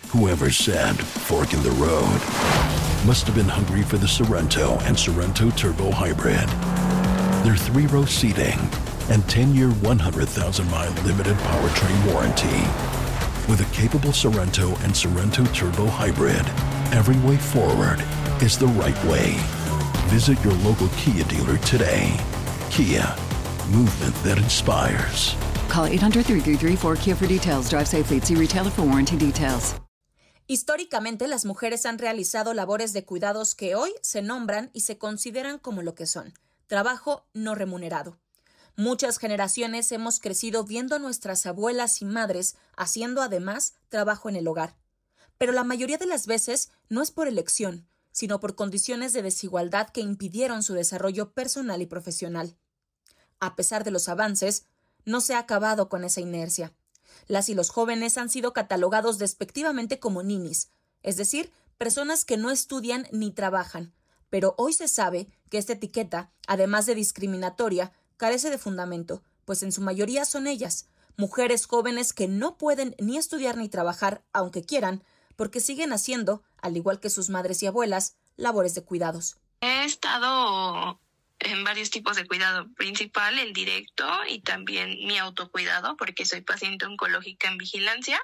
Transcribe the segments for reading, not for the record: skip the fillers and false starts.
Whoever said fork in the road must have been hungry for the Sorrento and Sorrento Turbo Hybrid. Their 3-row seating and 10-year, 100,000-mile limited powertrain warranty. With a capable Sorrento and Sorrento Turbo Hybrid, every way forward is the right way. Visit your local Kia dealer today. Kia, movement that inspires. Call 800-333-4KIA for details. Drive safely. See retailer for warranty details. Históricamente, las mujeres han realizado labores de cuidados que hoy se nombran y se consideran como lo que son: trabajo no remunerado. Muchas generaciones hemos crecido viendo a nuestras abuelas y madres haciendo además trabajo en el hogar. Pero la mayoría de las veces no es por elección, sino por condiciones de desigualdad que impidieron su desarrollo personal y profesional. A pesar de los avances, no se ha acabado con esa inercia. Las y los jóvenes han sido catalogados despectivamente como ninis, es decir, personas que no estudian ni trabajan. Pero hoy se sabe que esta etiqueta, además de discriminatoria, carece de fundamento, pues en su mayoría son ellas, mujeres jóvenes que no pueden ni estudiar ni trabajar, aunque quieran, porque siguen haciendo, al igual que sus madres y abuelas, labores de cuidados. He estado en varios tipos de cuidado, principal, el directo y también mi autocuidado, porque soy paciente oncológica en vigilancia.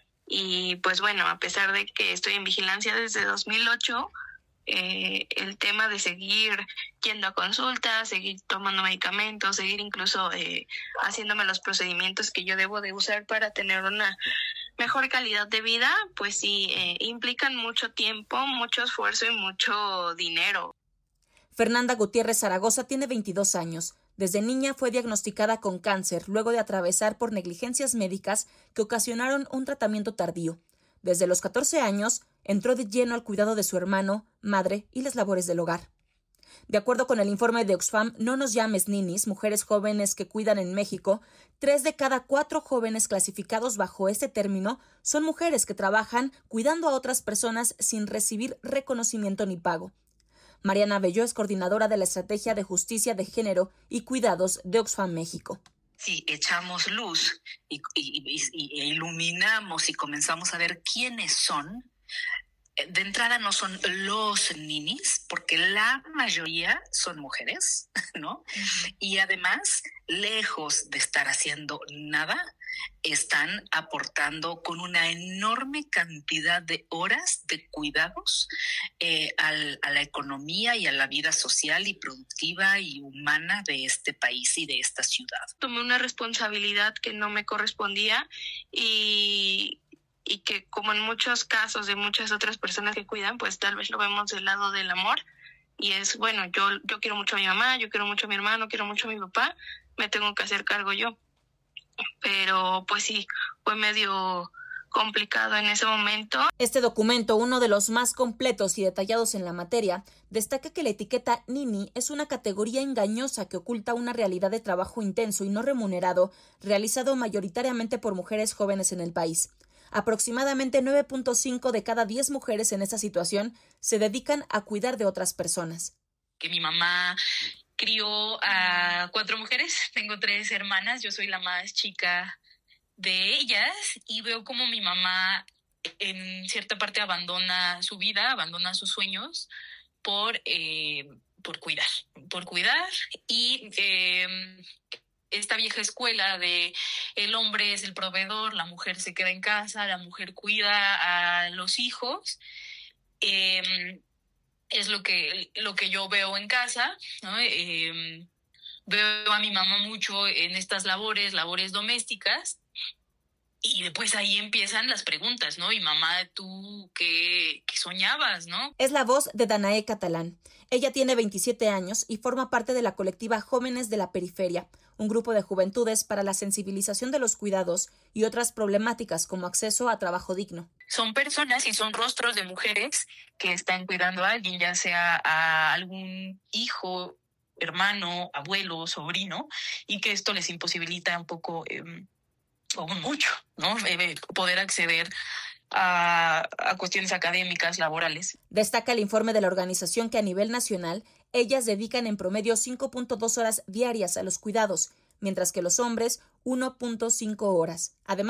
Y pues bueno, a pesar de que estoy en vigilancia desde 2008, el tema de seguir yendo a consultas, seguir tomando medicamentos, seguir incluso haciéndome los procedimientos que yo debo de usar para tener una mejor calidad de vida, pues sí, implican mucho tiempo, mucho esfuerzo y mucho dinero. Fernanda Gutiérrez Zaragoza tiene 22 años. Desde niña fue diagnosticada con cáncer luego de atravesar por negligencias médicas que ocasionaron un tratamiento tardío. Desde los 14 años, entró de lleno al cuidado de su hermano, madre y las labores del hogar. De acuerdo con el informe de Oxfam No nos llames ninis, mujeres jóvenes que cuidan en México, 3 de cada 4 jóvenes clasificados bajo este término son mujeres que trabajan cuidando a otras personas sin recibir reconocimiento ni pago. Mariana Belló es coordinadora de la Estrategia de Justicia de Género y Cuidados de Oxfam México. Si echamos luz e iluminamos y comenzamos a ver quiénes son, de entrada no son los ninis, porque la mayoría son mujeres, ¿no? Uh-huh. Y además, lejos de estar haciendo nada, están aportando con una enorme cantidad de horas de cuidados a la economía y a la vida social y productiva y humana de este país y de esta ciudad. Tomé una responsabilidad que no me correspondía y que, como en muchos casos de muchas otras personas que cuidan, pues tal vez lo vemos del lado del amor. Y es, bueno, yo quiero mucho a mi mamá, yo quiero mucho a mi hermano, quiero mucho a mi papá, me tengo que hacer cargo yo. Pero pues sí, fue medio complicado en ese momento. Este documento, uno de los más completos y detallados en la materia, destaca que la etiqueta Nini es una categoría engañosa que oculta una realidad de trabajo intenso y no remunerado, realizado mayoritariamente por mujeres jóvenes en el país. Aproximadamente 9.5 de cada 10 mujeres en esta situación se dedican a cuidar de otras personas. Que mi mamá crió a 4 mujeres, tengo 3 hermanas, yo soy la más chica de ellas y veo como mi mamá en cierta parte abandona su vida, abandona sus sueños por cuidar y esta vieja escuela de el hombre es el proveedor, la mujer se queda en casa, la mujer cuida a los hijos, es lo que yo veo en casa, ¿no? Veo a mi mamá mucho en estas labores domésticas y después ahí empiezan las preguntas, ¿no? Y mamá, ¿tú qué soñabas, no? Es la voz de Danae Catalán. Ella tiene 27 años y forma parte de la colectiva Jóvenes de la Periferia, un grupo de juventudes para la sensibilización de los cuidados y otras problemáticas como acceso a trabajo digno. Son personas y son rostros de mujeres que están cuidando a alguien, ya sea a algún hijo, hermano, abuelo, sobrino, y que esto les imposibilita un poco o mucho, ¿no? Poder acceder a cuestiones académicas, laborales. Destaca el informe de la organización que a nivel nacional ellas dedican en promedio 5.2 horas diarias a los cuidados, mientras que los hombres 1.5 horas. Además,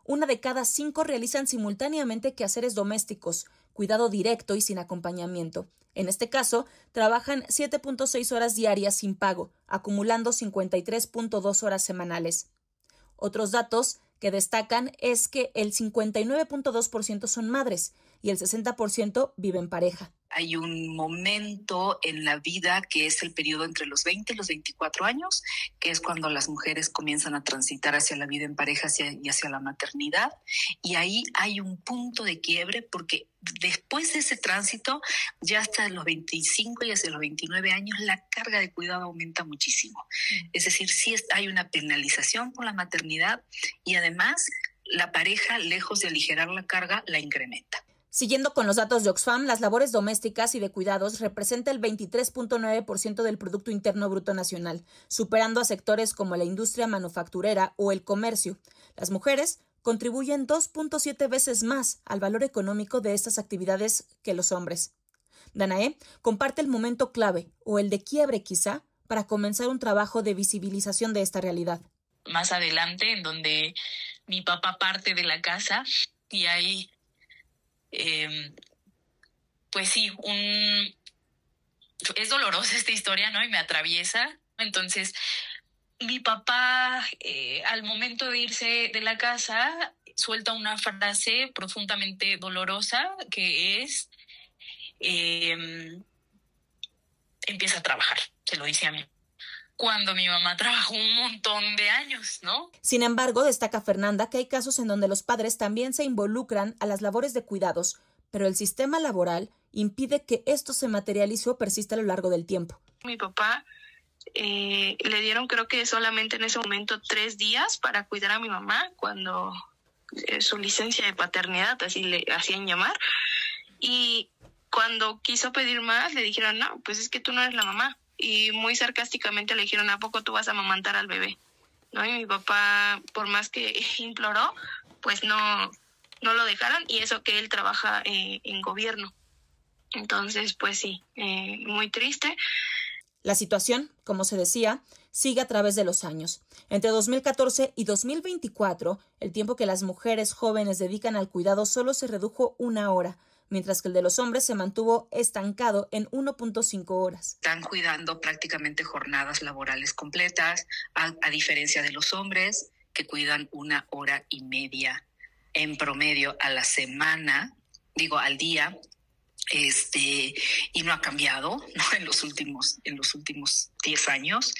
1 de cada 5 realizan simultáneamente quehaceres domésticos, cuidado directo y sin acompañamiento. En este caso, trabajan 7.6 horas diarias sin pago, acumulando 53.2 horas semanales. Otros datos que destacan es que el 59.2% son madres y el 60% vive en pareja. Hay un momento en la vida que es el periodo entre los 20 y los 24 años, que es cuando las mujeres comienzan a transitar hacia la vida en pareja y hacia la maternidad. Y ahí hay un punto de quiebre porque después de ese tránsito, ya hasta los 25 y hacia los 29 años, la carga de cuidado aumenta muchísimo. Es decir, sí hay una penalización por la maternidad y además la pareja, lejos de aligerar la carga, la incrementa. Siguiendo con los datos de Oxfam, las labores domésticas y de cuidados representan el 23.9% del Producto Interno Bruto Nacional, superando a sectores como la industria manufacturera o el comercio. Las mujeres contribuyen 2.7 veces más al valor económico de estas actividades que los hombres. Danae comparte el momento clave, o el de quiebre quizá, para comenzar un trabajo de visibilización de esta realidad. Más adelante, en donde mi papá parte de la casa y hay... pues sí, es dolorosa esta historia, ¿no? Y me atraviesa. Entonces, mi papá, al momento de irse de la casa, suelta una frase profundamente dolorosa que es, empieza a trabajar, se lo dice a mí. Cuando mi mamá trabajó un montón de años, ¿no? Sin embargo, destaca Fernanda que hay casos en donde los padres también se involucran a las labores de cuidados, pero el sistema laboral impide que esto se materialice o persista a lo largo del tiempo. Mi papá le dieron, creo que solamente en ese momento 3 días para cuidar a mi mamá cuando su licencia de paternidad, así le hacían llamar, y cuando quiso pedir más le dijeron, no, pues es que tú no eres la mamá. Y muy sarcásticamente le dijeron, ¿a poco tú vas a amamantar al bebé? ¿No? Y mi papá, por más que imploró, pues no lo dejaron, y eso que él trabaja en gobierno. Entonces, pues sí, muy triste. La situación, como se decía, sigue a través de los años. Entre 2014 y 2024, el tiempo que las mujeres jóvenes dedican al cuidado solo se redujo 1 hora, mientras que el de los hombres se mantuvo estancado en 1.5 horas. Están cuidando prácticamente jornadas laborales completas, a diferencia de los hombres, que cuidan 1 hora y media en promedio a la semana, al día, y no ha cambiado, ¿no? en los últimos 10 años,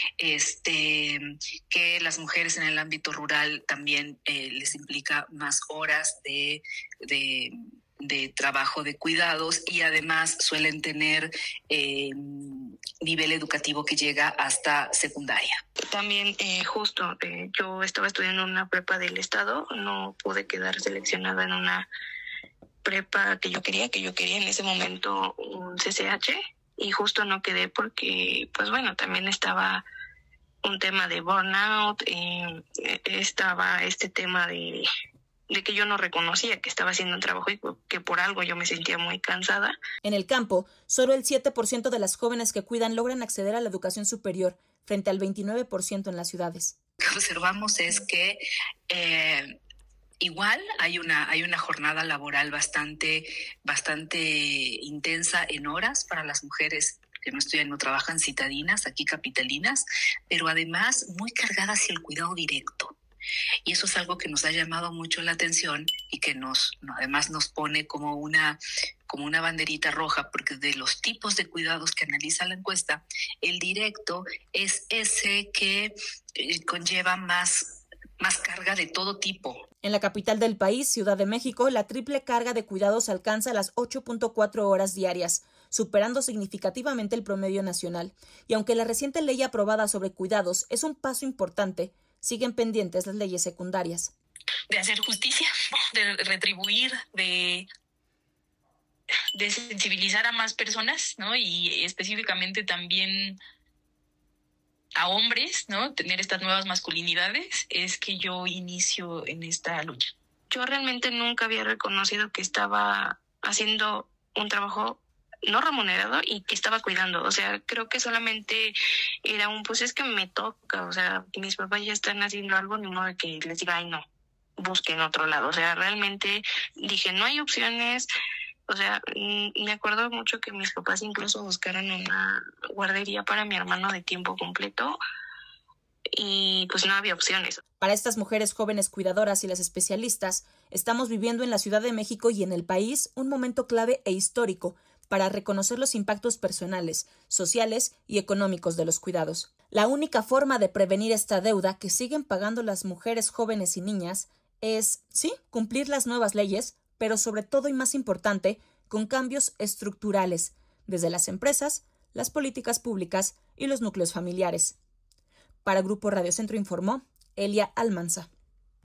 que las mujeres en el ámbito rural también les implica más horas de trabajo de cuidados, y además suelen tener nivel educativo que llega hasta secundaria. También yo estaba estudiando en una prepa del estado, no pude quedar seleccionada en una prepa que yo quería en ese momento un CCH, y justo no quedé porque, pues bueno, también estaba un tema de burnout, estaba este tema de que yo no reconocía que estaba haciendo un trabajo y que por algo yo me sentía muy cansada. En el campo, solo el 7% de las jóvenes que cuidan logran acceder a la educación superior, frente al 29% en las ciudades. Lo que observamos es que igual hay una jornada laboral bastante intensa en horas para las mujeres que no estudian, no trabajan, citadinas, aquí capitalinas, pero además muy cargadas hacia el cuidado directo. Y eso es algo que nos ha llamado mucho la atención y que además nos pone como una banderita roja, porque de los tipos de cuidados que analiza la encuesta, el directo es ese que conlleva más carga de todo tipo. En la capital del país, Ciudad de México, la triple carga de cuidados alcanza las 8.4 horas diarias, superando significativamente el promedio nacional. Y aunque la reciente ley aprobada sobre cuidados es un paso importante, siguen pendientes las leyes secundarias. De hacer justicia, de retribuir, de sensibilizar a más personas, ¿no? Y específicamente también a hombres, ¿no? Tener estas nuevas masculinidades, es que yo inicio en esta lucha. Yo realmente nunca había reconocido que estaba haciendo un trabajo no remunerado y que estaba cuidando. O sea, creo que solamente era pues es que me toca. O sea, mis papás ya están haciendo algo, ni modo de que les diga, ay, no. busquen otro lado. O sea, realmente dije, no hay opciones. O sea, me acuerdo mucho que mis papás incluso buscaron una guardería para mi hermano de tiempo completo y pues no había opciones. Para estas mujeres jóvenes cuidadoras y las especialistas, estamos viviendo en la Ciudad de México y en el país un momento clave e histórico para reconocer los impactos personales, sociales y económicos de los cuidados. La única forma de prevenir esta deuda que siguen pagando las mujeres jóvenes y niñas es, sí, cumplir las nuevas leyes, pero sobre todo y más importante, con cambios estructurales, desde las empresas, las políticas públicas y los núcleos familiares. Para Grupo Radio Centro informó Elia Almanza.